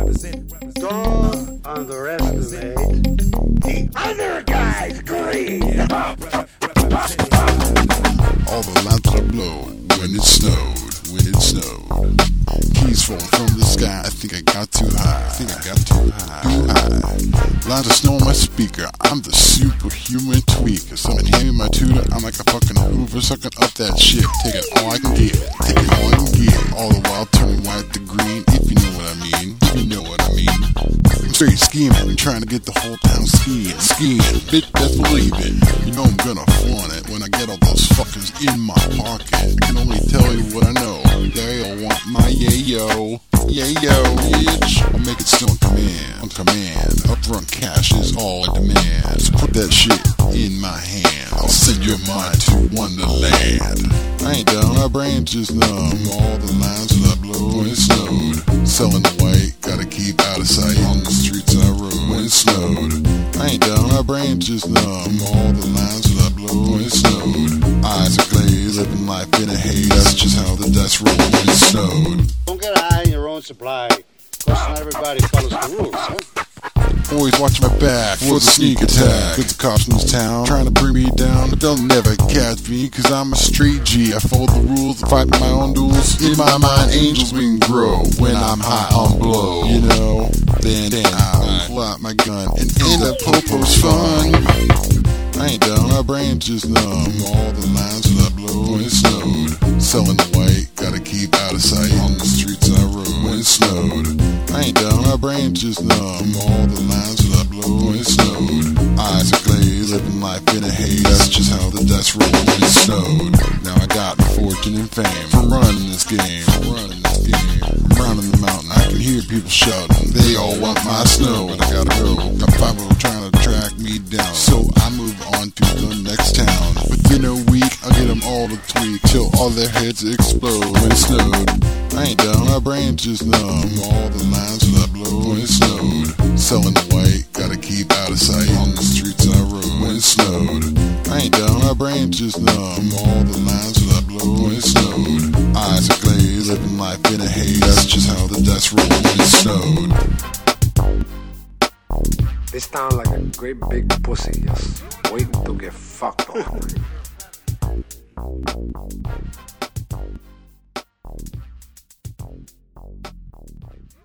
Don't underestimate the other guy's greed. All the lines that I blow when it snowed. Keys falling from the sky. I think I got too high. Lines of snow on my speaker. I'm the superhuman tweaker. Someone hand me my tutor. I'm like a fucking Hoover sucking up that shit. Taking all I can get. All the while turning white to green. If you know what I mean. I'm straight scheming, trying to get the whole town skiing. Bitch, best believe it. You know I'm gonna flaunt it when I get all those fuckers in my pocket. I can only tell you what I know. They all want my yayo, bitch. I'll make it still on command. Upfront cash is all I demand. So put that shit in my hand. I'll send your mind to Wonderland. I ain't down, my brain just numb. All the lines that I blow when it snowed. Selling the white, gotta keep out of sight. On the streets I rode when it snowed. I ain't down, my brain just numb. All the lines that I blow when it snowed. Eyes are glazed, living life in a haze. That's just how the dice roll when it snowed. Don't get high in your own supply. Cause not everybody follows the rules, huh? Always watch my back for the sneak attack. Cause the cops in this town trying to bring me down, but they'll never catch me. Cause I'm a street G. I follow the rules, fight my own duels. In my mind, angels wing grow when I'm high on blow. You know, then I'll pull out my gun and end up Popo's fun. I ain't down, my brain just numb. All the lines that I blow when it snowed. Selling the white, gotta keep out of sight. On the streets I rode when it snowed. I ain't down, my brain just numb. All the lines that I blow when it snowed. Eyes are glazed, living life in a haze. That's just how the dice roll when it snowed. Now I got fortune and fame from running this game. Rounding the mountain, I can hear people shouting. They all want my snow, but I gotta go. Got 5 trying to track me down, so I move on to the next town. Within a week, I'll get them all to tweak till all their heads explode when it snowed. I ain't down, my brain just numb. All the lines that I blow when it snowed. Selling the white, gotta keep out of sight. On the streets I rode when it snowed. I ain't down, my brain just numb. All the lines that I blow when it snowed. Eyes are glazed, living life in a haze. That's just how the dice roll when it snowed. They sound like a great big pussy just waiting to get fucked on.